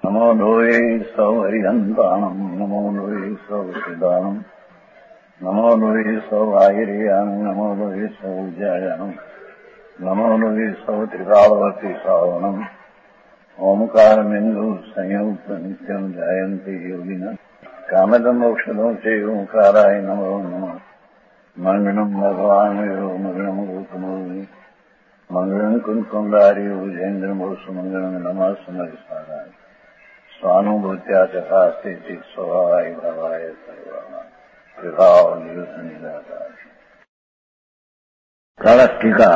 नमो लोये सौहरिहन्ताणम् नमो लोये सौहृदानम् नमो लोये सौभागिर्यानम् नमो लोये सौज्यायानम् नमो लोये सौत्रिकालवर्ति सावनम् ओंकारमिन्दु संयुक्त नित्यम् जायन्ति योगिनः कामदम् औषधम् च ओंकाराय नमो नमः मंगलम् भगवान् यो मंगलम् गौतमोऽग्नि मंगलम् कुन्कुण्डारि उजेन्द्रमोसु मंगलम् नमः समरिसाराय स्वानुभूत्या चकास्ते स्वभावाय भावाय सर्वाणां विभाव निदाकार कलश टीका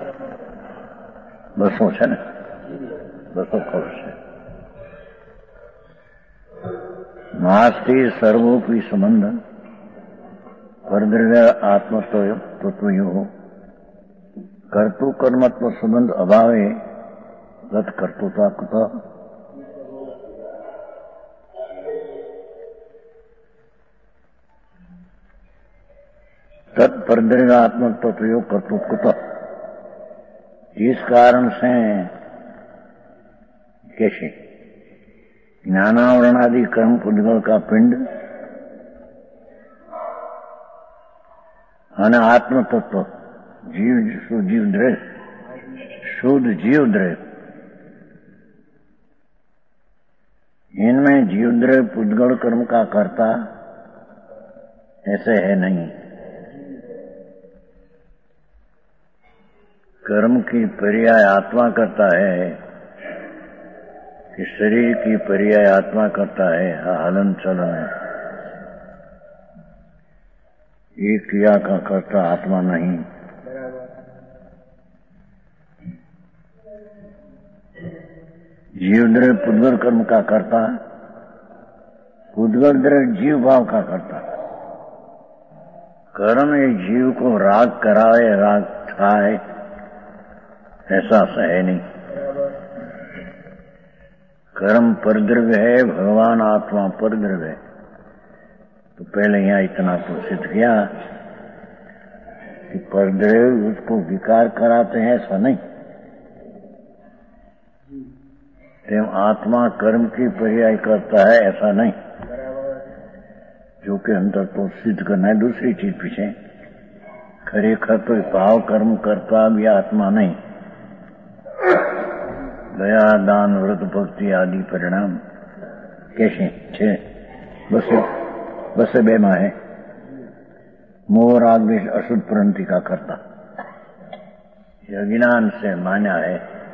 200 છે ને 200 કલશ છે. નાસ્તિ સર્વોપી સંબંધ પરદ્રવ્ય આત્મતત્વયો કર્તૃ કર્મત્વ સંબંધ અભાવે ગત કર્તૃતા કૃત तत्परद्रव्यात्मक तो प्रयोग कर्तृत्व जिस कारण से कैसे ज्ञानावरणादि कर्म पुद्गल का पिंड અને આત્મ તત્વ शुद्ध जीव द्रव्य इनमें जीव द्रव्य पुद्गल कर्म का कर्ता ऐसे है नहीं. कर्म की पर्याय आत्मा करता है कि शरीर की पर्याय आत्मा करता है. हलन चलन है. ये क्रिया का कर्ता आत्मा नहीं. जीव द्रव्य पुद्गल कर्म का कर्ता, पुद्गल द्रव्य जीव भाव का कर्ता. कर्म ये जीव को राग कराए राग खाए ऐसा है नहीं. कर्म परद्रव्य है, भगवान आत्मा परद्रव्य है. तो पहले यहाँ इतना तो सिद्ध किया कि परद्रव्य उसको विकार कराते हैं ऐसा नहीं. एवं आत्मा कर्म की पर्याय करता है ऐसा नहीं. जो कि अंदर तो सिद्ध करना है दूसरी चीज पीछे. खरेखर तो भाव कर्म करता भी आत्मा नहीं. दया दान व्रत भक्ति आदि परिणाम कैसे छे बस बेमा है. मोह राग द्वेष अशुद्ध प्रवृत्ति का करता यह अज्ञान से मान्या है.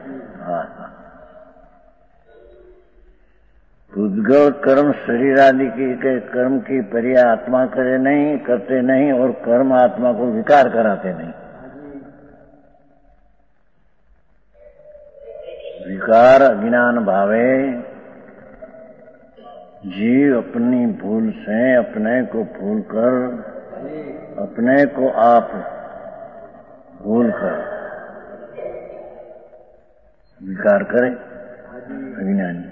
पुद्गल कर्म शरीर आदि के कर्म की पर्याय आत्मा करे नहीं, करते नहीं, और कर्म आत्मा को विकार कराते नहीं. विकार अज्ञान भावे जीव अपनी भूल से अपने को भूल कर, अपने को आप भूल कर विकार करे अज्ञानी.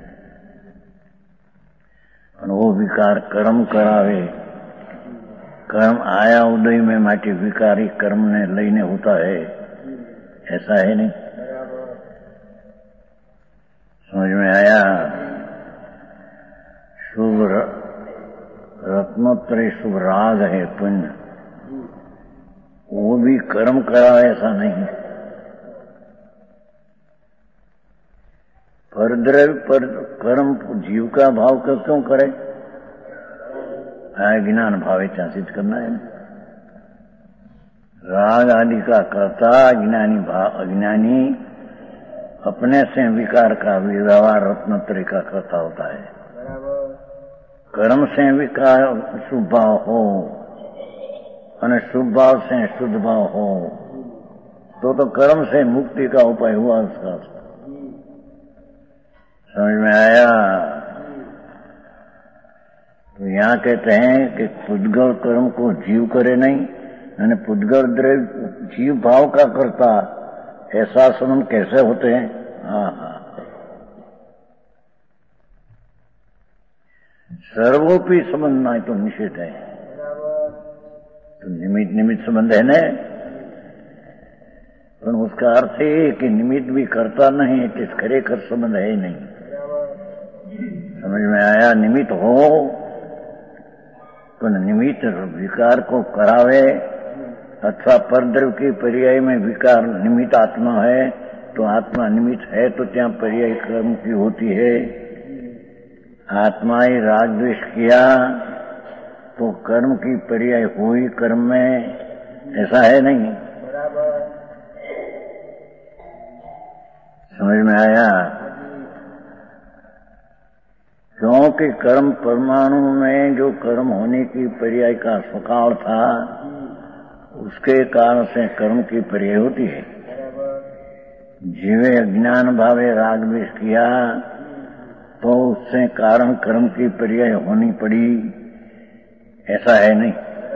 और वो विकार कर्म करावे. कर्म आया उदय में माटी विकारी कर्म ने लईने होता है ऐसा है नहीं. समझ में आया. शुभ रत्नोत्तरी शुभ राग है पुण्य, वो भी कर्म करा ऐसा नहीं. परद्रव्य पर कर्म जीव का भाव का क्यों करे. ज्ञान भाव सिद्ध करना है. राग आदि का कर्ता अज्ञानी अपने से विकार का व्यवहार रत्नोत्तरी का करता होता है. कर्म से विकार शुभ भाव हो और शुभ भाव से शुद्ध भाव हो तो कर्म से मुक्ति का उपाय हुआ उसका. समझ में आया. तो यहाँ कहते हैं कि पुद्गल कर्म को जीव करे नहीं, यानी पुद्गल द्रव्य जीव भाव का करता ऐसा संबंध कैसे होते हैं. सर्वोपि संबंध ना तो निषेध है. तो निमित्त संबंध है न. पर उसका अर्थ है कि निमित्त भी करता नहीं, खरेखर संबंध है ही नहीं. समझ में आया? निमित्त हो तो निमित्त विकार को करावे, अथवा परद्रव्य की पर्याय में विकार निमित्त आत्मा है तो आत्मा निमित्त है तो त्या पर्याय कर्म की होती है। आत्मा ही राग द्वेष किया तो कर्म की पर्याय हुई कर्म में, ऐसा है नहीं। समझ में आया? क्योंकि कर्म परमाणु में जो कर्म होने की पर्याय का स्वकाल था उसके कारण से कर्म की पर्याय होती है। जीवे अज्ञान भावे राग द्वेष किया तो उससे कारण कर्म की पर्याय होनी पड़ी, ऐसा है नहीं।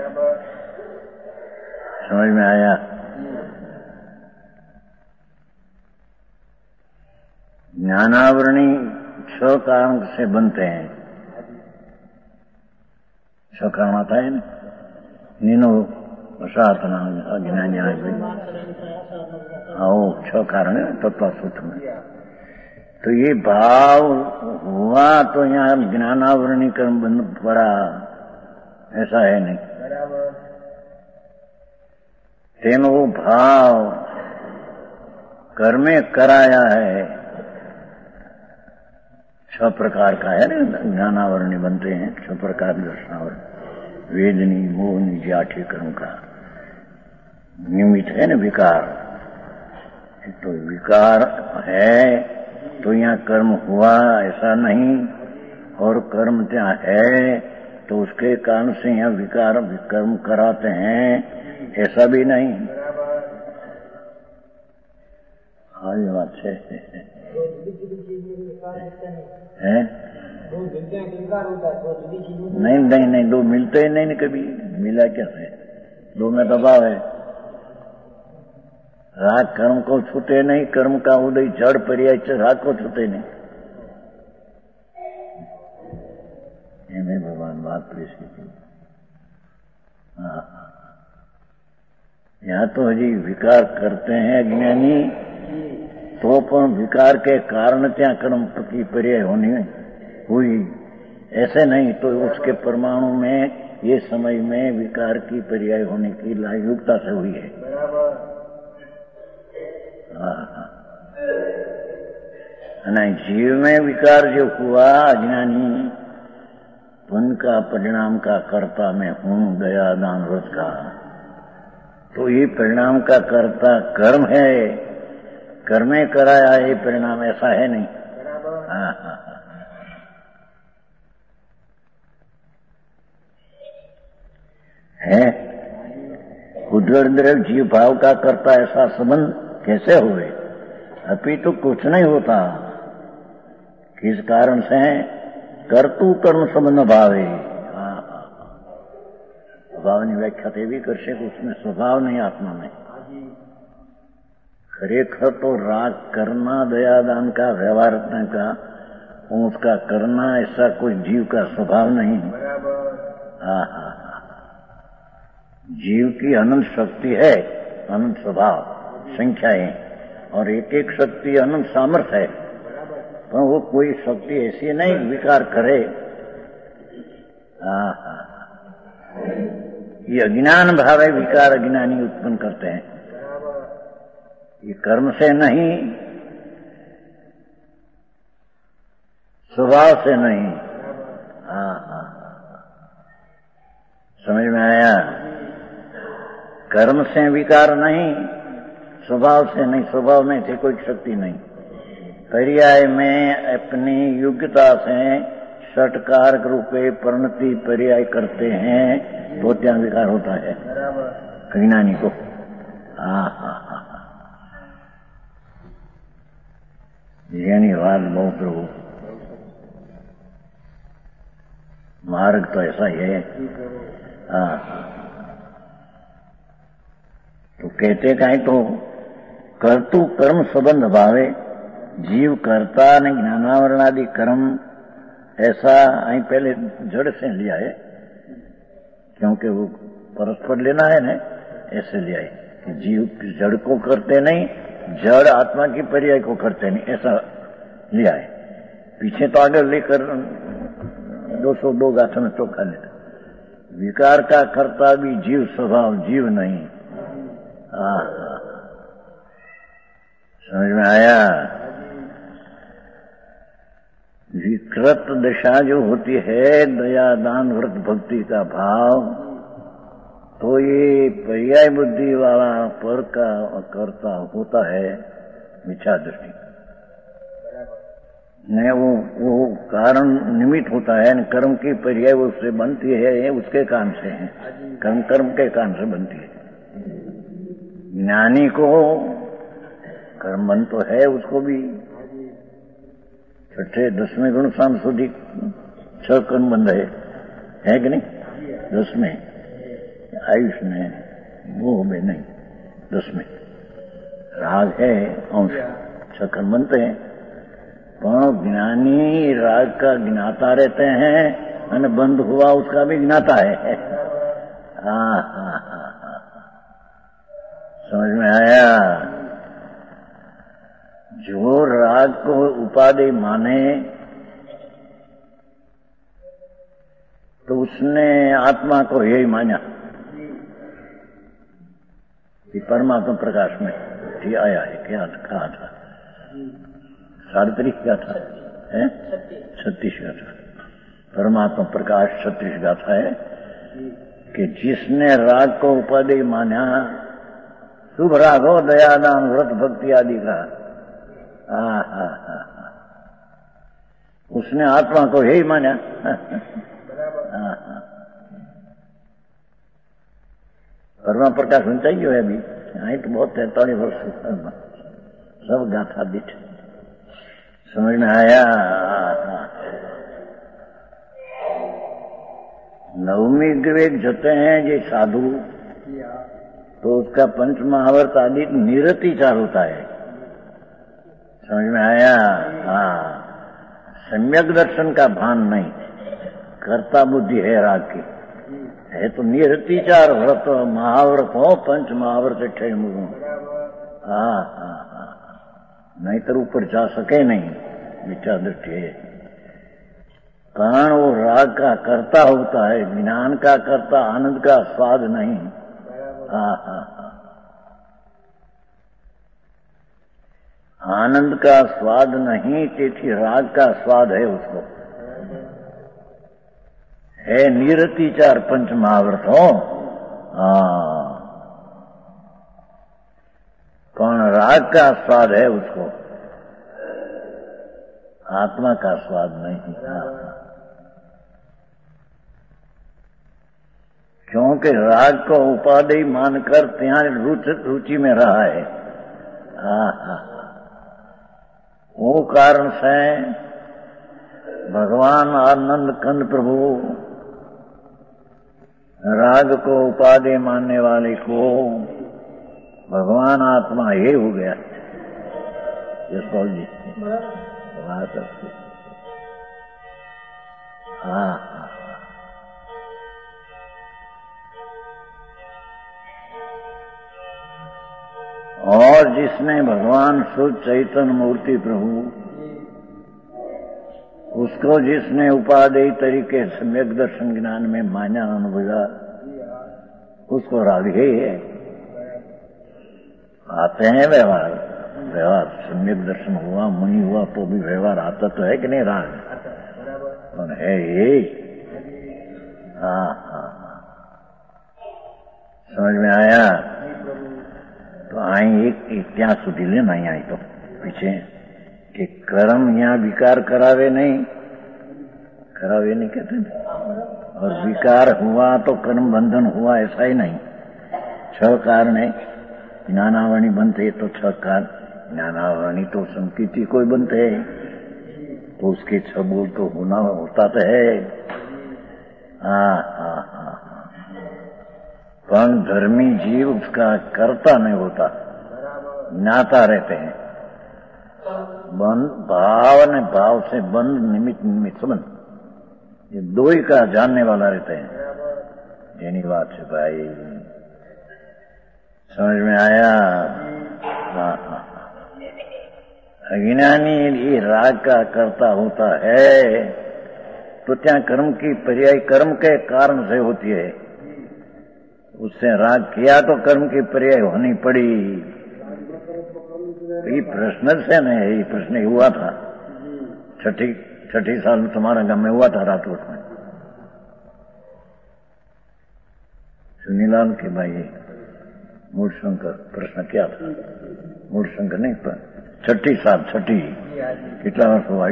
समझ में आया? ज्ञानावरणी 6 कारण से बनते हैं। 6 कारण आता है ना, नीनो साधना अज्ञानी आओ 6 कारण है तत्व सूत्र में। तो ये भाव हुआ तो यहाँ ज्ञानावरणी कर्म बन पड़ा, ऐसा है नहीं। तेनो वो भाव कर्मे कराया है, 6 प्रकार का है ना, ज्ञानावरणी बनते हैं 6 प्रकार दर्शनावरण, वेदनी मोहनी जाठी कर्म का निमित्त है ना विकार। तो विकार है तो यहाँ कर्म हुआ, ऐसा नहीं। और कर्म त्या है तो उसके कारण से यहाँ विकार कर्म कराते हैं, ऐसा भी नहीं। हाँ ये बात है। नहीं, 2 मिलते ही नहीं कभी। मिला कैसे? 2 में दबाव है। राग कर्म को छूटे नहीं, कर्म का उदय जड़ पर्याय से राग को छूटे नहीं। में भगवान बात पेश की। यहाँ तो हजी विकार करते हैं अज्ञानी, तो पण विकार के कारण त्या कर्म की पर्याय होनी हुई, ऐसे नहीं। तो उसके परमाणु में ये समय में विकार की पर्याय होने की लायुक्ता से हुई है। नहीं, जीव में विकार जो हुआ अज्ञानी, उनका परिणाम का कर्ता मैं हूं, दया दान व्रत का। तो ये परिणाम का कर्ता कर्म है, कर्मे कराया ये परिणाम, ऐसा है नहीं। है उद्र जीव भाव का कर्ता, ऐसा संबंध कैसे हुए? अभी तो कुछ नहीं होता। किस कारण से? कर्तु कर्म संबंध भाव है। स्वभाव व्याख्या भी कर सके, उसमें स्वभाव नहीं आत्मा में। खरेखर तो राग करना, दया दान का, व्यवहार रखने का, उसका करना ऐसा कोई जीव का स्वभाव नहीं। जीव की अनंत शक्ति है, अनंत स्वभाव, संख्याएं, और एक एक शक्ति अनंत सामर्थ्य है। पर वो कोई शक्ति ऐसी नहीं विकार करे। ये अज्ञान भाव है, विकार अज्ञानी उत्पन्न करते हैं। ये कर्म से नहीं, स्वभाव से नहीं। समझ में आया? कर्म से विकार नहीं, स्वभाव से नहीं, स्वभाव में से कोई शक्ति नहीं। पर्याय में अपनी योग्यता से षटकारक रूपे परिणति पर्याय करते हैं तो त्या विकार होता है अज्ञानी को। यानी बात बहुत प्रभु, मार्ग तो ऐसा ही है। तो कहते कहीं तो कर्तु कर्म संबंध भावे, जीव करता ने ज्ञानावरण आदि कर्म, ऐसा અહીં पहले जड़ से लिया है, क्योंकि वो परस्पर लेना है ना, ऐसे लिया है कि जीव जड़ को करते नहीं, जड़ आत्मा की पर्याय को करते नहीं, ऐसा लिया है। पीछे तो आगे लेकर 202 गाथा में चोखा लेता। विकार का कर्ता भी जीव स्वभाव, जीव नहीं। समझ में आया? विकृत दशा जो होती है दया दान व्रत भक्ति का भाव, तो ये पर्याय बुद्धि वाला पर का कर्ता होता है मिथ्या दृष्टि। नहीं, वो कारण निमित्त होता है, कर्म की पर्याय उससे बनती है, उसके कारण से है, कर्म के कारण से बनती है। ज्ञानी को कर्म बन तो है, उसको भी छठे 10वें गुण शाम सुधी 6 कर्म बंध है कि नहीं? 10 में आयुष में, मोह में नहीं, 10 में राग है, अंश 6 कर्म बनते हैं। पर ज्ञानी राग का ज्ञाता रहते हैं, और बंद हुआ उसका भी ज्ञाता है। समझ में आया? जो राग को उपाधि माने तो उसने आत्मा को यही माना कि परमात्मा प्रकाश में आया है। क्या कहा था? 37 गाथा है, 36 गाथा परमात्मा प्रकाश 36 गाथा है कि जिसने राग को उपाधि माना, शुभ राग हो, दयादान व्रत भक्ति आदि का, उसने आत्मा को यही माना। परमा प्रकाश होना चाहिए है अभी, आई तो बहुत 43 वर्ष सब गाथा दिख। समझ में आया? नवमी विवेक जते हैं ये साधु, तो उसका पंच महावर्त आदि निरतिचार होता है। समझ में आया? सम्यक दर्शन का भान नहीं, कर्ता बुद्धि है राग की, है तो निरतिचार व्रत महाव्रत हो, पंच महाव्रत 6 मुगुण। नहीं तो ऊपर जा सके नहीं, मिथ्या दृष्टि है। कारण वो राग का कर्ता होता है, ज्ञान का कर्ता, आनंद का स्वाद नहीं। आनंद का स्वाद नहीं, તેથી राग का स्वाद है उसको, है निरतिचार पंच महाव्रत हो। कौन राग का स्वाद है उसको, आत्मा का स्वाद नहीं। क्योंकि राग को उपाधि मानकर ત્યાં रुचि में रहा है। वो कारण से भगवान आनंद कंद प्रभु राग को उपाधि मानने वाले को भगवान आत्मा ये हो गया। यशपाल जी और जिसने भगवान शुद्ध चैतन्य मूर्ति प्रभु, उसको जिसने उपादेय तरीके से सम्यक दर्शन ज्ञान में माना अनुभवा, उसको राग ही है। आते हैं व्यवहार सम्यक दर्शन हुआ, मुनि हुआ तो भी व्यवहार आता तो है कि नहीं राग, और है ये। समझ में आया? तो आई एक ત્યાં સુધી ले नहीं आई तो पीछे कि कर्म यहाँ विकार करावे नहीं कहते, और विकार हुआ तो कर्म बंधन हुआ ऐसा ही नहीं। 6 कारण है, ज्ञानावरणी बनते तो 6 कारण, ज्ञानावरणी तो संकीर्ति कोई बनते है तो उसके 6 बोल तो होना होता तो है। पर धर्मी जीव उसका कर्ता नहीं होता, ज्ञाता रहते हैं। भाव से बंध निमित्त संबंध, ये 2 ही का जानने वाला रहते हैं। यानी बात है भाई, समझ में आया? अज्ञानी ये राग का कर्ता होता है तो क्या कर्म की पर्याय कर्म के कारण से होती है। उससे राग किया तो कर्म की पर्याय होनी पड़ी। ये प्रश्न से नहीं, ये प्रश्न हुआ था छठी साल में तुम्हारा गांव में हुआ था रातोट में। सुनीलाल के भाई मूलशंकर प्रश्न क्या था? मूलशंकर नहीं पर छठी कितना वर्ष हुआ?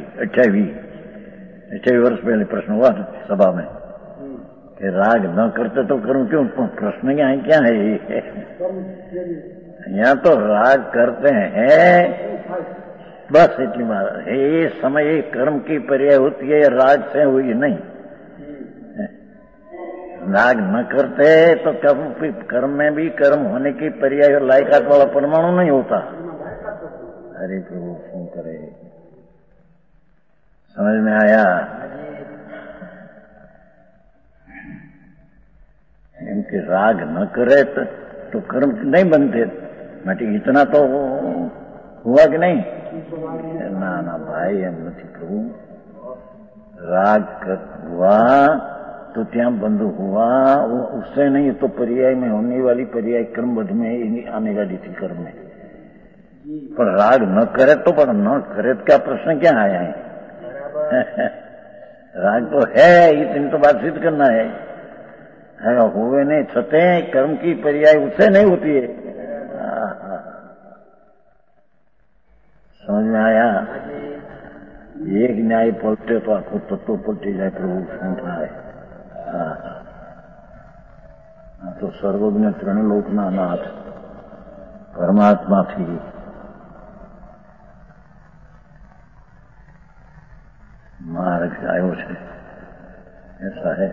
28 वर्ष पहले प्रश्न हुआ था सभा में कि राग न करते तो करूं क्यों? प्रश्न क्या है ये? यहाँ तो राग करते हैं बस इतनी बात है। ये समय कर्म की पर्याय होती है, राग से हुई नहीं। राग न करते तो कर्म में भी कर्म होने की पर्याय लायकात वाला परमाणु नहीं होता। अरे प्रभु फोन करे, समझ में आया? इनके राग न करे तो कर्म नहीं बनते। मैं इतना तो हुआ कि नहीं? ना भाई हम नहीं प्रभु। राग हुआ तो त्या बंद हुआ, उससे नहीं तो पर्याय में होने वाली पर्याय क्रमबद्ध में आने वाली थी कर्म में। पर राग न करे तो पर न करे तो क्या प्रश्न क्या आया है? राग तो है, इतनी तो बात सिद्ध करना है। हुए नहीं छते कर्म की पर्याय उससे नहीं होती है। समझ में आया? एक न्याय पलटे तो आखो तत्व पलटी जाए प्रभु सुन रहा है। तो सर्वज्ञ त्रिलोकना नाथ परमात्मा थी। मार्ग आयो है ऐसा है।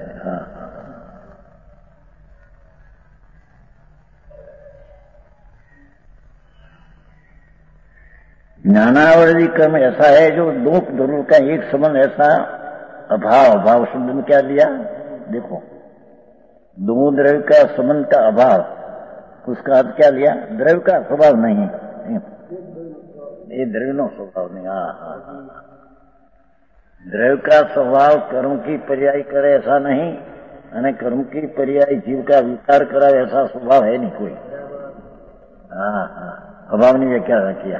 ज्ञानावली कर्म ऐसा है जो दो ध्रुव का एक संबंध ऐसा अभाव शब्द में क्या लिया? देखो, दो द्रव्य का संबंध का अभाव, उसका अर्थ क्या लिया? द्रव्य का स्वभाव नहीं, ये द्रव्य नो स्वभाव नहीं। द्रव्य का स्वभाव कर्म की पर्याय करे ऐसा नहीं, અને कर्म की पर्याय जीव का विकार कराए ऐसा स्वभाव है नहीं कोई। अभाव ने क्या किया?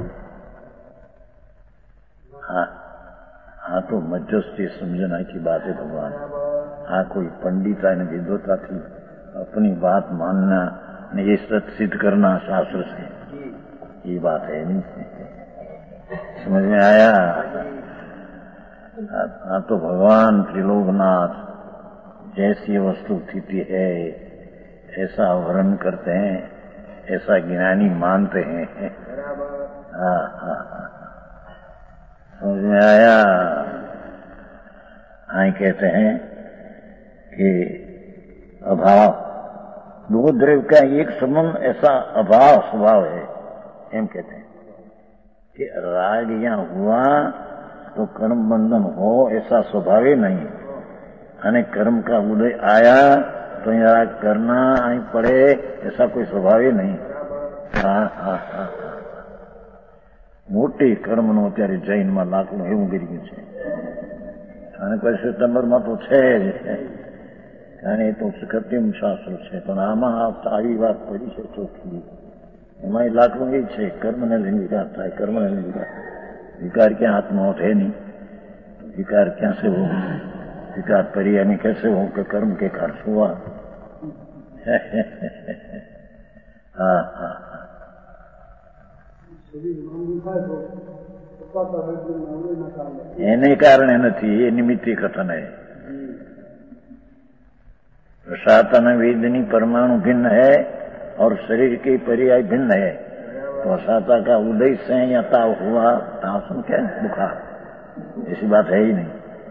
तो मध्यस्थी समझना की बात है भगवान। कोई पंडिता ने विद्वता थी अपनी बात मानना ने ये सत्य सिद्ध करना शास्त्र से, ये बात है नहीं। समझ में आया? तो भगवान त्रिलोकनाथ जैसी वस्तु स्थिति है ऐसा वर्णन करते हैं, ऐसा ज्ञानी मानते हैं। समझ में आया? कहते हैं कि अभाव दो द्रव्य का एक संबंध ऐसा अभाव स्वभाव है। एम कहते हैं कि राग यहाँ हुआ तो कर्म बंधन हो ऐसा स्वभाव ही नहीं, અને कर्म का उदय आया तो यहाँ करना आई पड़े ऐसा कोई स्वभाव ही नहीं। મોટી કર્મનો અત્યારે જૈનમાં લાકડું એવું ગીરી ગયું છે, અને કોઈ સિતંબરમાં તો છે જ, કારણ એ તો કૃત્રિમ શાસ્ત્ર છે, પણ આમાં આવી વાત પડી છે ચોખ્ખી। એમાં લાકડું એ છે કર્મને લઈને વિકાર થાય, કર્મને લઈને विकार क्या आत्मा है नहीं, विकार क्या से हो? विकार पर्याय में कैसे हो कि कर्म के कारण हुआ? એને કારણે નથી, એ નિમિત્તી કથન है। सातन वेदनी परमाणु भिन्न है और शरीर के पर्याय भिन्न है। तो साता का उदय से या ताव हुआ, ताव सुन क्या बुखार, ऐसी बात है ही नहीं।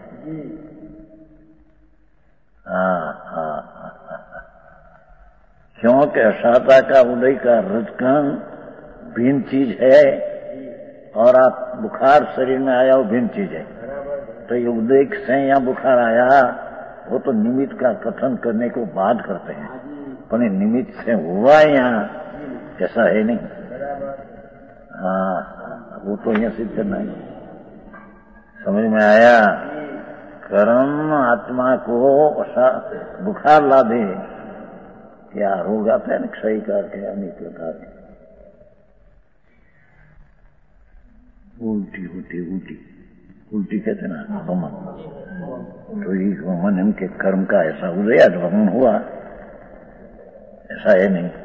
क्योंकि साता का उदय का रजकण भिन्न चीज है और आप बुखार शरीर में आया वो भिन्न चीज है। तो ये उदय से या बुखार आया वो तो निमित्त का कथन करने को बात करते हैं, पर निमित्त से हुआ यहाँ ऐसा है नहीं। वो तो यहाँ सिद्ध करना है। समझ में आया? कर्म आत्मा को बुखार ला दे, क्या रोग आता है ना, क्षय का के अनेक प्रकार के, उल्टी होती उल्टी कहते ना वमन। तो ये वमन इनके कर्म का ऐसा उदय वमन हुआ, ऐसा है नहीं।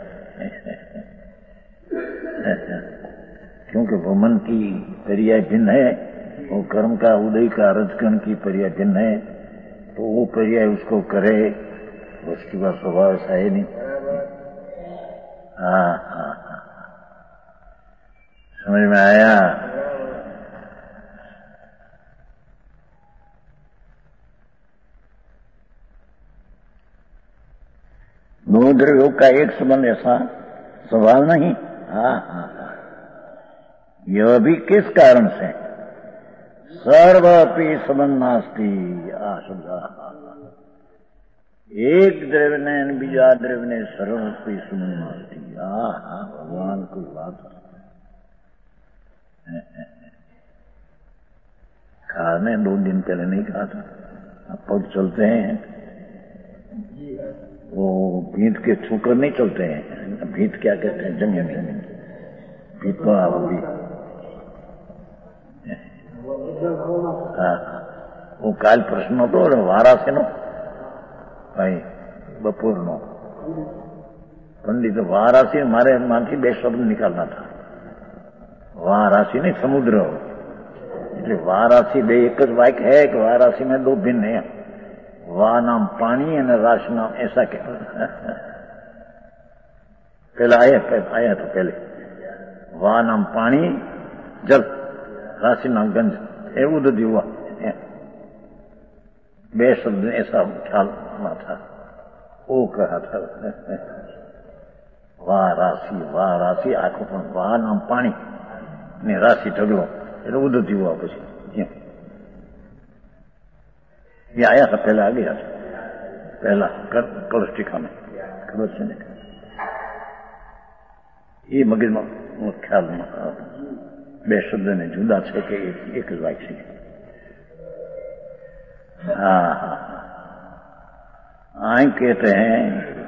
क्योंकि वमन की पर्याय भिन्न है और कर्म का उदय का रजकण की पर्याय भिन्न है, तो वो पर्याय उसको करे, वस्तु का स्वभाव ऐसा है नहीं। हाँ, समझ में आया? दो द्रव्यों का एक संबंध ऐसा सवाल नहीं। हाँ, यह भी किस कारण से? सर्वपि संबंध नास्ति। एक द्रव्य बीजा द्रव्य सर्वपि संबंध नास्ति। भगवान की बात खाने 2 दिन पहले नहीं कहा था। अब पग चलते हैं, वो भीत के छूकर नहीं चलते हैं। भीत क्या कहते हैं? जमीन भीत तो होगी। वो काल प्रश्न तो वारासी नो भाई बपोर नो पंडित वारासी मारे मानसी 2 शब्द निकालना था। वारासी नहीं समुद्र, એટલે વારાસી 2 एक ज वाक्य है कि वारासी में 2 भिन्न है। वा नाम पानी और राश नाम ऐसा क्या? पहले आया तो पहले वा नाम पानी जल, राशि नाम गंज, ये उदय हुआ। 2 शब्द ऐसा ख्याल होना था, वो कहा था। वारासी आंखों पर वा नाम पानी ने राशि ढगलो, એટલે ઉદય हुआ। પછી ये आया था, पहले आ गया था, पहला कलश टीका में खबर से नहीं। ये मगज में ख्याल में 2 शब्द ने जुदा है कि एक ज वाक्य છે। हाँ, कहते हैं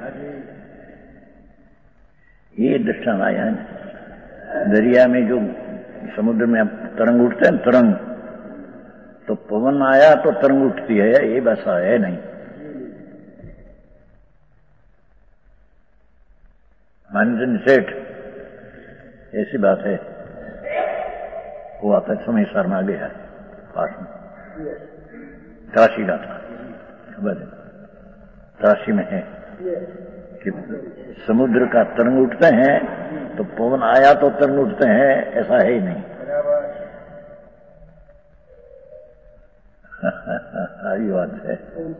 ये दृष्टांत आया है। दरिया में जो समुद्र में तरंग उठते हैं, तरंग, तो पवन आया तो तरंग उठती है, ये बस है नहीं। मानजन सेठ ऐसी बात है, वो आता समय शर्मा गया पास में, काशी का था, खबर है काशी में है कि समुद्र का तरंग उठते हैं तो पवन आया तो तरंग उठते हैं, ऐसा है ही नहीं। ये बात है।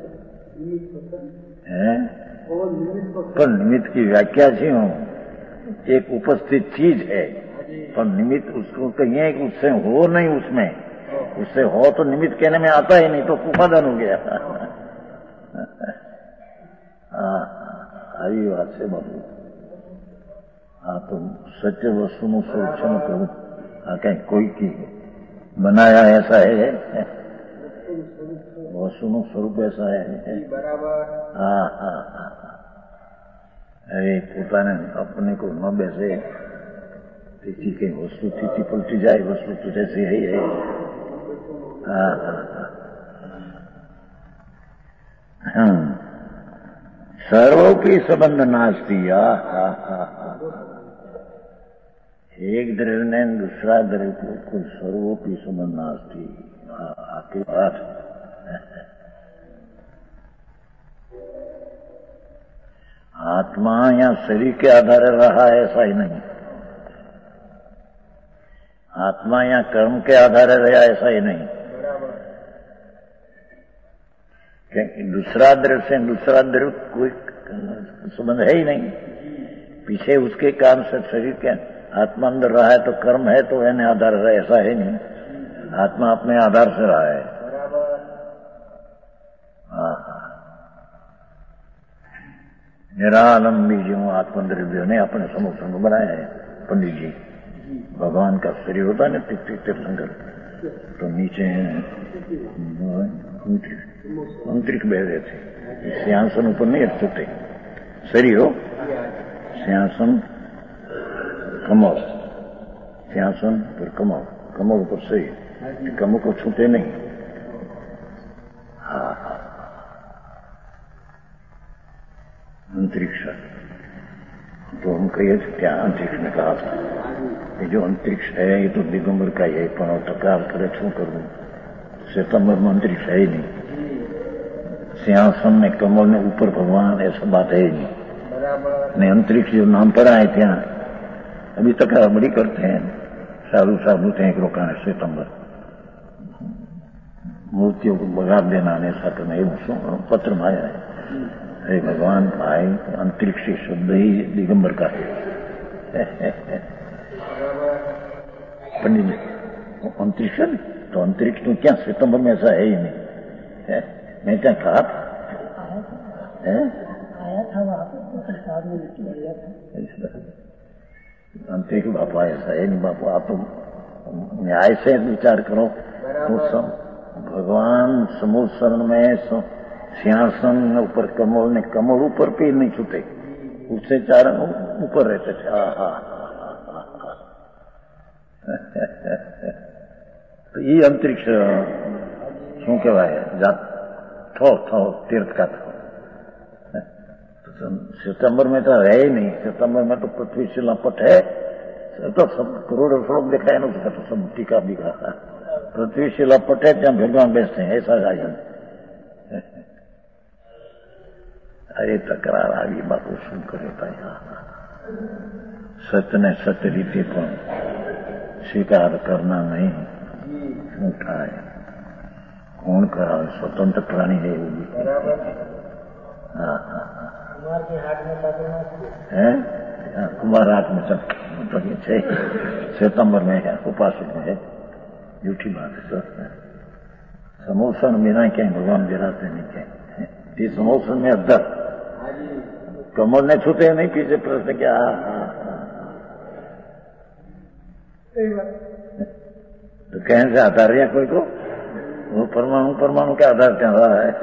पर निमित्त की व्याख्या जी हूं, एक उपस्थित चीज है, पर निमित्त उसको कहिए कि उससे हो नहीं, उससे हो तो निमित्त कहने में आता ही नहीं, तो उपादान हो गया। आई बात से बाबू। हाँ, तो सच्चे वस्तु નું સંરક્ષણ કરવું, कहीं कोई की बनाया ऐसा है, वस्तुનું स्वरूप ऐसा है। हाँ, अरे પોતાને अपने को न बैसे, किसी की वस्तु स्थिति पलटी जाए, वस्तु तो जैसी है। सर्वोपि संबंध नास्ति। एक द्रव्य ने दूसरा द्रव्य को कोई सर्वोपि संबंध नास्ति। आपकी बात आत्मा या शरीर के आधार रहा ऐसा ही नहीं, आत्मा या कर्म के आधार रहा ऐसा ही नहीं। क्योंकि दूसरा द्रव्य से दूसरा द्रव्य कोई संबंध है ही नहीं। पीछे उसके कारण से शरीर के आत्मा अंदर रहा है तो कर्म है तो यानी आधार रहा, ऐसा है नहीं। आत्मा अपने आधार से रहा है। निरालंबी जो आत्मद्रव्यों ने अपने समूह बनाया है पंडित जी। भगवान का शरीर होता है ना तीर्थंकर, तो नीचे अंतरिक्ष बैठ रहे थे, सिंहासन ऊपर नहीं छूटे, शरीर हो सिंहासन कमल, सिंहासन पर कमल, कमल ऊपर शरीर, कमल को छूटे नहीं। हाँ हाँ, अंतरिक्ष तो हम कहिए क्या अंतरिक्ष में कहा था, ये जो अंतरिक्ष है ये तो दिगंबर का ही है, पर तकरार करे छू करूं, सितंबर में अंतरिक्ष है ही नहीं, सिंहासन में कमल में ऊपर भगवान, ऐसा बात है ही नहीं। अंतरिक्ष जो नाम पर आए थे अभी तकरार बड़ी करते हैं, साधु साधु थे एक रोकाने सितंबर, मूर्तियों को बगाड़ देना ऐसा करना, ये पत्र में आया है। अरे भगवान भाई, अंतरिक्ष शब्द ही दिगंबर का है। पंडित जी अंतरिक्ष तो अंतरिक्ष तो क्या सितंबर में ऐसा है ही नहीं है? मैं क्या कहा था आया था वहां पर प्रसाद में लिया था, अंतरिक्ष बापा ऐसा है नहीं। बापू आप तो न्याय से विचार करो, तो सब भगवान समूह शरण में सिंहासन ऊपर कमल ने, कमल ऊपर पैर नहीं छूटे, उससे चारण ऊपर रहते थे। तो ये अंतरिक्ष શું કહેવાય, थो तीर्थ का था। तो सितंबर में तो है ही नहीं, सितंबर में तो पृथ्वी से लपट है, तो सब करोड़ों श्लोक दिखाए ना उसका, तो सब टीका भी कहा पृथ्वी से लपट है, जहाँ भगवान बैठते हैं, ऐसा गायन। अरे तकरार आ गई बापू, શું કરે ભાઈ, सत्य ने सत्य रीति को स्वीकार करना नहीं, झूठा है, कौन करा, स्वतंत्र प्राणी है वो भी। कुमार हाट में सब तो ये सितंबर में है, उपासक में है, झूठी बात है सर। समोसन बिना क्या भगवान गिराते नहीं क्या, समोसन में अद्दर कमल ने छूते नहीं, पीछे प्रश्न क्या। तो कहने से आधार रहा कोई को, वो परमाणु का आधार क्या रहा है।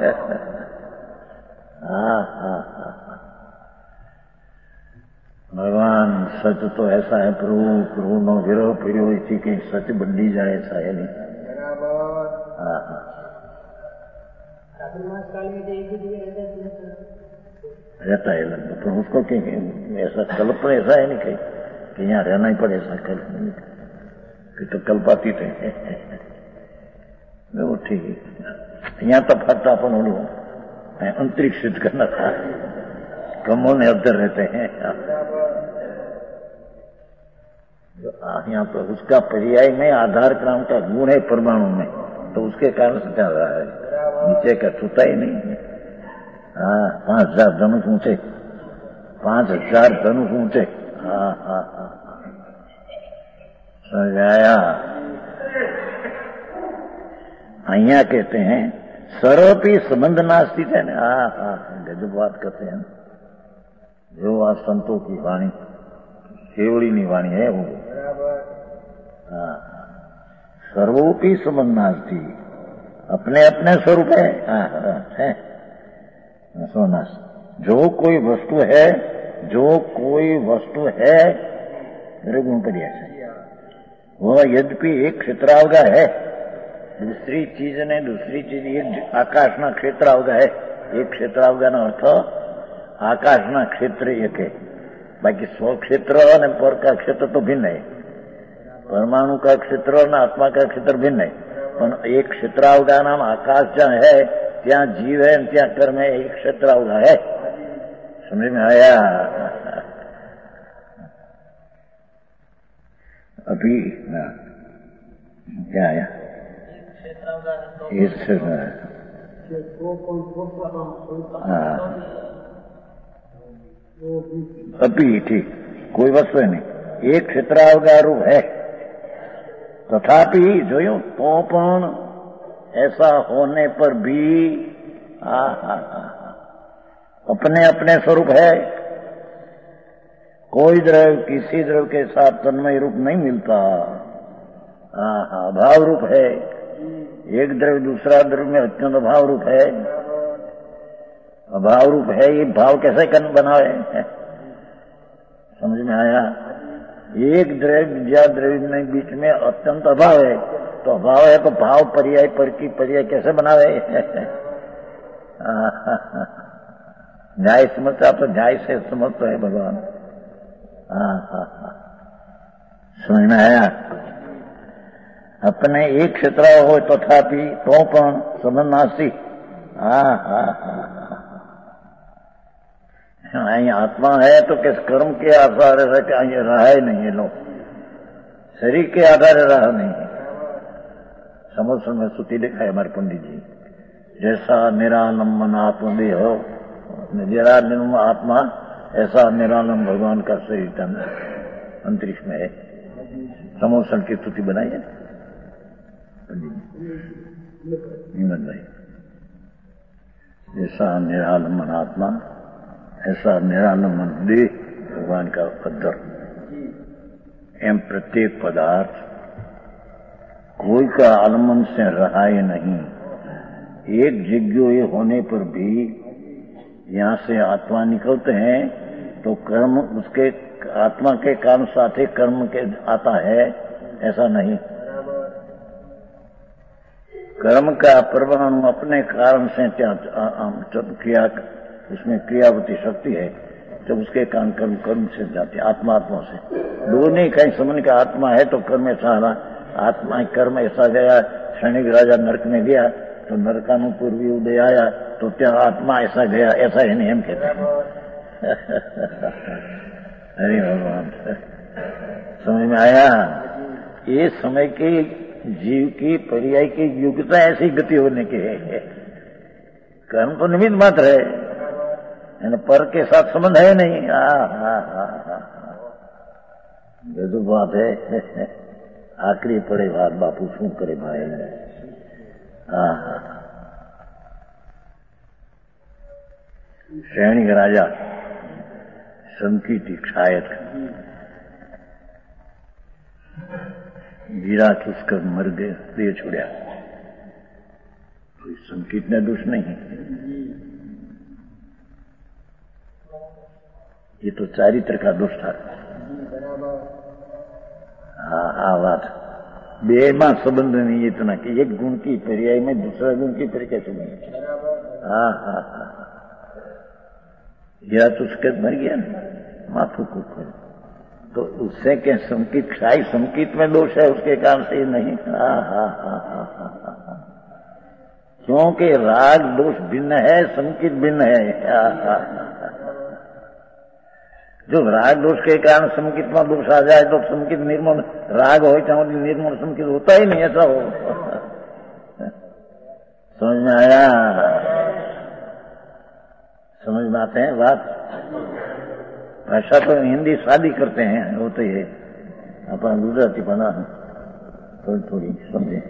भगवान सच तो ऐसा है, प्रभु नो विरोह फिरो, इसी के सच बंडी जाए, ऐसा है नहीं। रहता है लगभग, तो उसको ऐसा कल्पना ऐसा है नहीं कहीं कि यहाँ रहना ही पड़े, ऐसा कल्पना कि तो कल्पाती थे वो ठीक है। यहाँ तो फट अपन ओलू अंतरिक्ष सिद्ध करना था, कमों ने अवधर रहते हैं यहाँ पर, उसका पर्याय में आधार क्रम का गुण है परमाणु में, तो उसके कारण से चल रहा है, नीचे का छूता ही नहीं। 5000 धनुष ऊंचे, 5000 धनुष ऊंचे। सजाया અહીંયા कहते हैं सर्वपि संबंध नास्ती है ना। गजब बात करते हैं जो आ संतों की वाणी, केवड़ी नी वाणी है वो। सर्वोपि संबंध नास्ती, अपने अपने स्वरूप है। सोना जो कोई वस्तु है, मेरे गुण पर ऐसा वह यद्यपि एक क्षेत्रावगा है, दूसरी चीज ने दूसरी चीज, ये आकाशना क्षेत्रावगा है, एक क्षेत्रावगा નો अर्थ आकाशना क्षेत्र एक है, बाकी स्व क्षेत्र और पर का क्षेत्र तो भिन्न है, परमाणु का क्षेत्र और आत्मा का क्षेत्र भिन्न है, पर एक क्षेत्रावगा नाम आकाश जहाँ है ત્યાં जीव है, ત્યાં कर्म है, एक क्षेत्रावगा है। समझ में आया? अभी क्या आया इस अभी ठीक कोई वस्तु नहीं, एक क्षेत्रावगारू है, तथापि જોયું तो पण ऐसा होने पर भी अपने अपने स्वरूप है, कोई द्रव्य किसी द्रव्य के साथ तन्मय रूप नहीं मिलता। अभाव रूप है। एक द्रव्य दूसरा द्रव्य में अत्यंत अभाव रूप है। अभाव रूप है, ये भाव कैसे बनाए? समझ में आया? एक द्रव्य या द्रव्य में बीच में अत्यंत अभाव है, तो अभाव है तो भाव पर्याय पर की पर्याय कैसे बनावे? न्याय समझता तो न्याय से समझता है भगवान। समझ में आया? अपने एक क्षेत्र हो तथापि तो पण संबंध नासी। आत्मा है तो किस कर्म के आधार रहा ही नहीं है, लोग शरीर के आधार रहा नहीं है। समोसन में सुती लिखा है हमारे पंडित जी, जैसा निरालंबन आत्मदेह हो, निरालंबन आत्मा ऐसा निरालंबन भगवान का शरीर अंतरिक्ष में है। समोसन की स्तुति बनाई है नीमन भाई। जैसा निरालंबन आत्मा ऐसा निरालंबन देह भगवान का पद्धर। एम प्रत्येक पदार्थ कोई का आलम्बन से रहा ही नहीं। एक जिज्ञोय होने पर भी यहाँ से आत्मा निकलते हैं तो कर्म उसके आत्मा के कारण साथ ही कर्म के आता है, ऐसा नहीं। कर्म का प्रभाव अपने कारण से क्रिया, उसमें क्रियावती शक्ति है, जब उसके कारण कर्म से जाते आत्मा से। दो नहीं कहीं समझ का आत्मा है तो कर्म ऐसा रहा, आत्मा कर्म ऐसा गया। क्षणिक राजा नरक में गया तो नरकानुपूर्वी उदय आया तो क्या आत्मा ऐसा गया, ऐसा ही नहीं हम कहते हैं। अरे भगवान, समझ में आया? ये समय के जीव की पर्याय की योग्यता ऐसी गति होने की है। कर्म तो निमित्त मात्र है, पर के साथ संबंध है नहीं। ये तो बात है। आखिरी पड़े बात बापू शू करे भाई। सैनिक राजा संकीर्ति शायद गिरा चुसकर मर गए, प्रिय छोड़ा। तो संकीर्त ने दोष नहीं है, ये तो चारित्र का दोष था। बात बे में संबंध नहीं इतना कि एक गुण की पर्याय में दूसरा गुण की पर्याय कैसे बने। गिरा चुसकर मर गया ना, माथू को कर तो उससे क्या संकीत शाही संकीत में दोष है, उसके कारण से नहीं। क्योंकि राग दोष भिन्न है, संकीत भिन्न है। जो राग दोष के कारण संकीत में दोष आ जाए तो संकीत निर्मूल राग हो चाहे निर्मूल संकीत होता ही नहीं, ऐसा हो। समझ में आया? समझ में आते हैं बात? भाषा तो हिंदी शादी करते हैं, वो तो ये अपन गुजराती बना थोड़ी थोड़ी समझे।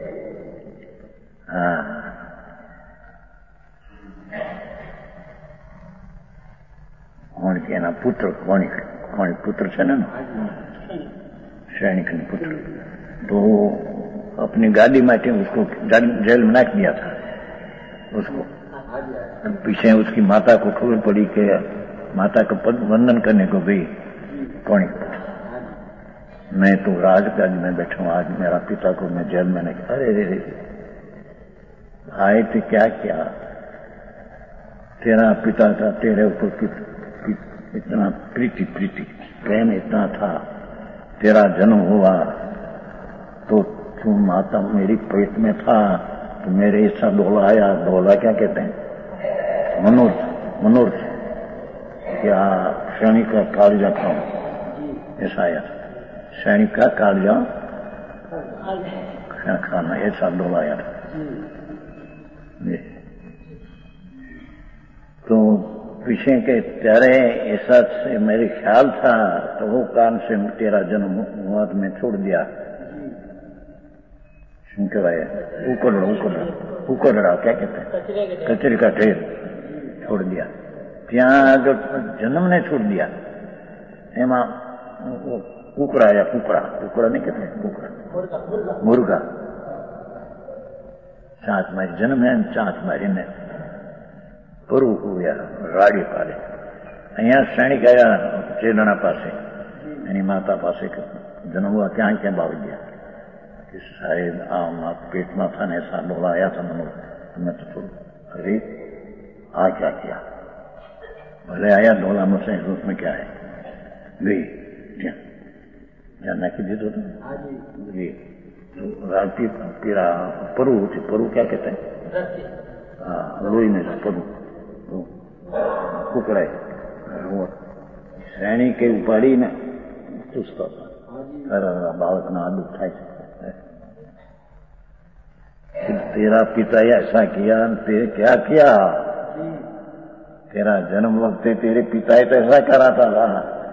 કોણ કે એના પુત્ર કોણ પુત્ર છે ને सैनिक ने पुत्र, तो अपनी गाड़ी माटे उसको जेल में नाख दिया था उसको। पीछे उसकी माता को खबर पड़ी कि माता का वंदन करने को भी कौन मैं तो राजगादी में बैठा हूं, आज मेरा पिता को मैं जेल में नहीं। अरे रे आए थे क्या किया, तेरा पिता का तेरे ऊपर इतना प्रीति प्रेम इतना था, तेरा जन्म हुआ तो तू माता मेरी पेट में था तो मेरे ऐसा डोला आया। डोला क्या कहते हैं? मनोर्थ क्या क्षणिक का कालजा था, ऐसा आया था। क्षणिक का कालजा खाना, ऐसा डोला आया था। तो पीछे के तेरे ऐसा से मेरे ख्याल था तो वो कान से तेरा जन्म हुआ तो मैं छोड़ दिया। उकड़ा क्या कहते हैं? कचरे का ढेर छोड़ दिया। ત્યાં जो जन्म ने छोड़ दिया એમાં કુકડા या કુકડા नहीं कहते कुकड़ा मुर्गा ચાંચ મારી જન્મે ચાંચ મારીને પરવું કુવ્યા રાડી પાડે. અહીંયા સૈનિક આવ્યા ચેડણા પાસે એની માતા પાસે જન્મવા ક્યાં બાવી ગયા કે સાહેબ આ પેટમાં था ने ऐसा बोलाया था मैं तो अरे आ क्या किया? भले आया डोला मुझसे उसमें क्या है? गई नाखी दीधो तो राती पीरा परु थी. परु क्या कहते हैं? हाँ लोही में परु कुकड़े श्रेणी के उपाड़ी ने चुस्ता था. बालक ना आदू થાય છે. तेरा पिता ऐसा किया, तेरे क्या किया? तेरा जन्म वक्त तेरे पिता तो ऐसा कराता था.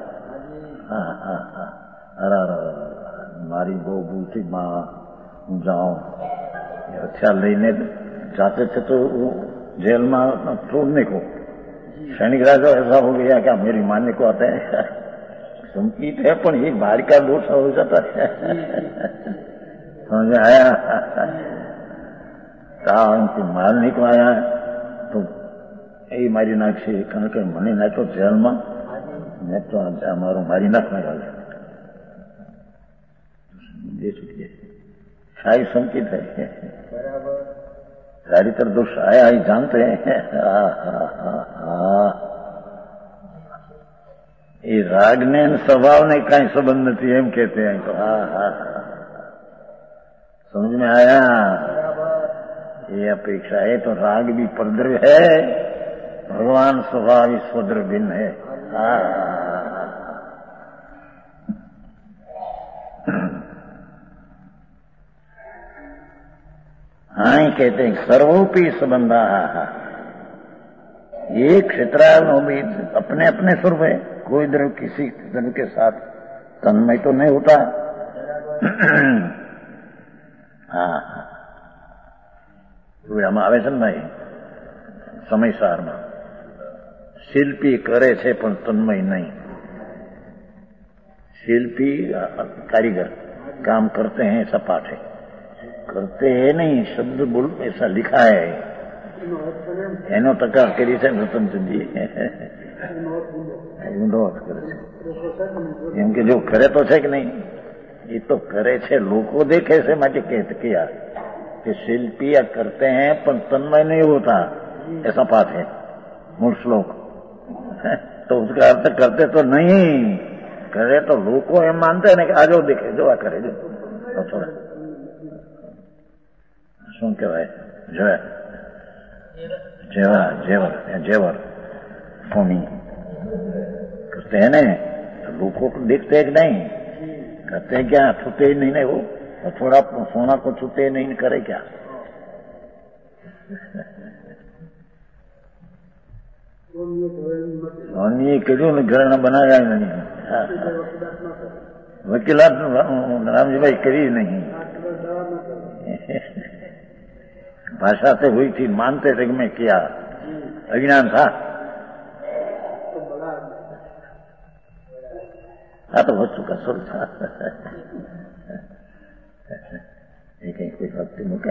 अरे मारी बो बूटी माँ जाओ अच्छा लेने जाते थे तो जेल में छोड़ने को. सैनिक राजा ऐसा हो गया क्या मेरी मानने को आते हैं? संकीट है पर ये बाहर का दोष हो जाता है. समझ आया? उनकी मारने को आया तो यही मारी नाखी कारण के મને નાખ્યો જેલમાં ને તો અમારું મારી નાખનાર शाही संकित है. सारी तरह दोष आया ही जानते हैं. ये राग ने स्वभाव ने कहीं संबंध नहीं एम कहते हैं. तो समझ में आया? ये अपेक्षा है तो राग भी परद्रव्य है, भगवान स्वभाव स्वद्र भिन्न है. हाँ कहते हैं सर्वोपि संबंधा. ये क्षेत्राल भी अपने अपने स्वरूप है. कोई द्रव्य किसी द्रव्य के साथ तन्मय तो नहीं होता. हाँ આમાં આવે છે ને ભાઈ સમયસારમાં શિલ્પી કરે છે પણ તન્મય नहीं. शिल्पी कारीगर काम करते हैं ऐसा पाठ है. करते हैं नहीं शब्द बोल ऐसा लिखा है. એનો ટકાર કરી છે રતનચંદજી. ઊંધો અર્થ કરે છે એમ કે જો કરે તો છે કે નહીં એ તો કરે છે લોકો દેખે છે માટે किया कि शिल्पी या करते हैं पर तन्मय नहीं होता ऐसा पाठ है मूल श्लोक. तो उसका अर्थ करते तो नहीं करे तो लोग एम मानते हैं कि आजो देखे जो आ करे जो तो थोड़ा શું કહેવાય जेवर सोनी करते हैं ना तो लोगों को देखते हैं कि नहीं करते हैं क्या? छूते ही नहीं वो थोड़ा सोना को छूते नहीं करे क्या? सोनी कजू ने घर न बनाया नहीं. वकीलात रामजी भाई करी नहीं. भाषा से हुई थी मानते थे कि मैं किया अज्ञान था. हाँ तो हो चुका सुर था. कहीं कोई भक्ति मुख्य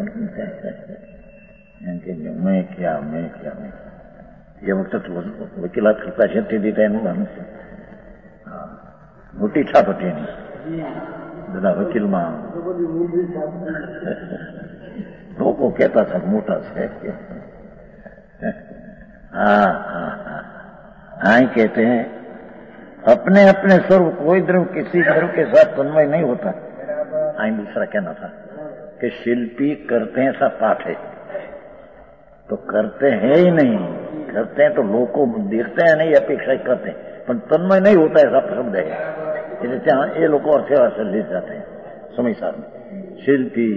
मैं क्या ये वक्त वकीलात करता छेती दी था मोटी छाप હતી એની બધા વકીલમાં લોકો કહેતા હતા મોટા છે. हाँ कहते हैं अपने अपने स्वरूप कोई द्रव्य किसी द्रव्य के साथ तन्मय नहीं होता. दूसरा कहना था कि शिल्पी करते हैं ऐसा पाठ है तो करते हैं ही नहीं. करते हैं तो लोग को देखते हैं नहीं अपेक्षा करते हैं पर तन्मय नहीं होता ऐसा शब्द है. ये लोग अर्थव्यवस्था से ले जाते हैं समय साथ में. शिल्पी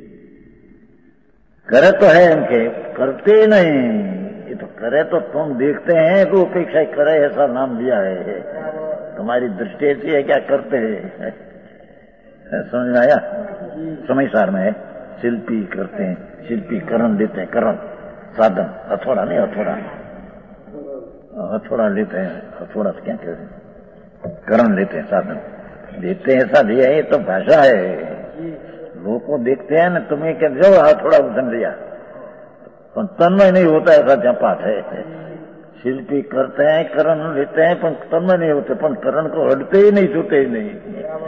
करे तो है इनके करते नहीं. ये तो करे तो तुम देखते हैं तो अपेक्षा करे ऐसा नाम दिया है. तुम्हारी दृष्टि ऐसी है क्या करते हैं? समझ में आया? समय सार में है शिल्पी करते हैं. शिल्पी करण देते हैं. करण साधन हथौड़ा नहीं हथौड़ा लेते हैं. हथौड़ा से क्या कहते हैं? करण लेते हैं, साधन देते हैं, ऐसा दिया ये तो भाषा है। लोग को देखते हैं ना, तुम्हें क्या जाओ हाँ थोड़ा वजन लिया, पर तन्मय नहीं होता, ऐसा जहाँ पाठ है। शिल्पी करते हैं, करण लेते हैं, पर तन्मय नहीं होते, पर करण को हटते ही नहीं, छूटे ही नहीं।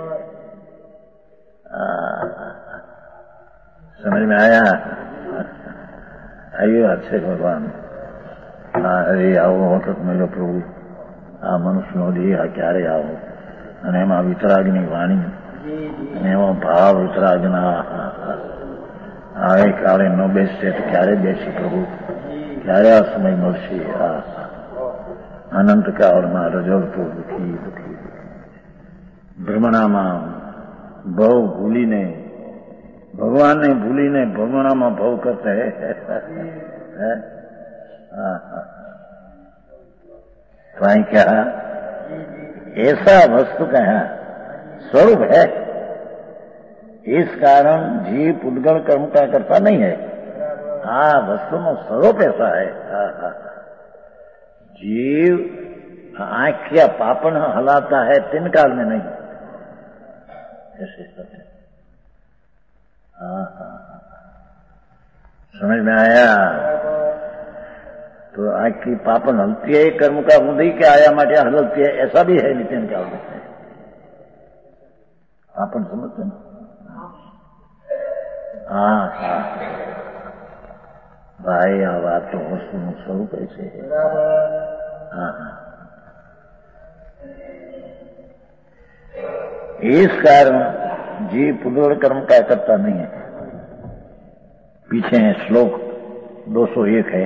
समझ में आया? आइए अच्छे भगवान, अरे आओ वखत मिलो प्रभु, आ मनुष्य नो दी क्यारे आओ, અને એમાં વિતરાગની વાણી અને એમાં ભાવ વિતરાગના આવે કાળે ન બેસશે તો ક્યારે બેસી પ્રભુ, ક્યારે આ સમય મળશે? અનંતકાળમાં રજવતો દુઃખી દુઃખી ભ્રમણામાં ભવ ભૂલીને, ભગવાનને ભૂલીને ભ્રમણામાં ભવ કરતા હે। भाई क्या ऐसा वस्तु का स्वरूप है, इस कारण जीव पुद्गल कर्म का करता नहीं है। वस्तु नो स्वरूप ऐसा है। जीव आंख या पापन हलाता है, तीन काल में नहीं, ऐसे सत्य। समझ में आया? तो आंख की पापन हलती है, कर्म का हृदय के आया माटे हलती है, ऐसा भी है नित्य काल में। पापन समझते हैं? भाई आ बात तो वस्तु स्वरूप ऐसे है। इस कारण जीव पुद्गल कर्म का करता नहीं है। पीछे है श्लोक 201 है,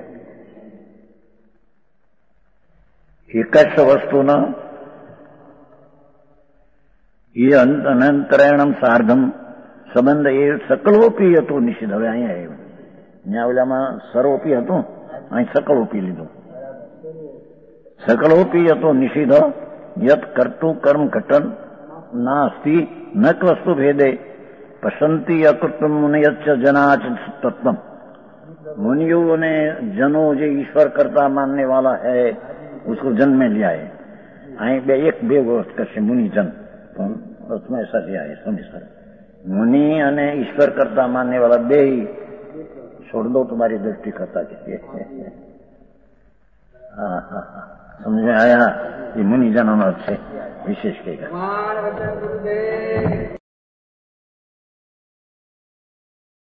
एकश वस्तु न ये अनंतरेणम सार्धम संबंध ये सकलोपी હતો નિષિદ્ધ। હવે અહીંયા આવ્યું, ત્યાં ઓલામાં સર્વોપી હતું, અહીં सकलोपी લીધું। सकलोपी હતો નિષિદ્ધ यत् कर्तु कर्म घटन नास्ति न वस्तु भेदे पसंती अकृतम मुनियच्च जनाच तत्वम। मुनियों ने जनों जो ईश्वर करता मानने वाला है उसको जन में लिया है। एक बे वर्ष करके मुनि जन, उसमें ऐसा लिया है समीश्वर। मुनि અને ईश्वर करता मानने वाला बे ही छोड़ दो, तुम्हारी दृष्टि करता के। समझ में आया? ये मुनि जनों से विशेष कहेगा।